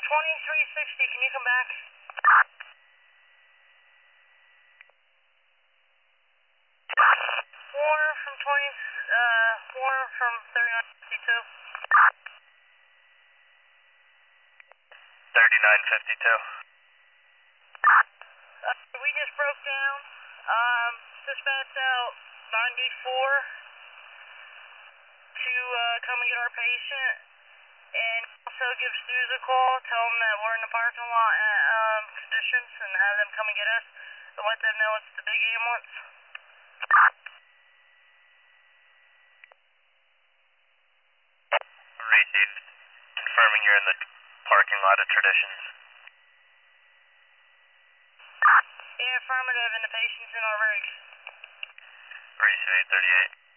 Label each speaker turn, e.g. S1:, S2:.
S1: 2360, can you come back? 4 from 3952.
S2: 3952.
S1: We just broke down. Dispatch out 94 to come and get our patient, and also give Stu's a call, tell them that we're in the parking lot at Conditions, and have them come and get us, and let them know it's the big ambulance.
S2: Received. Confirming you're in the parking lot at Traditions.
S1: Yeah, affirmative, and the patient's in our rig.
S2: Received 838.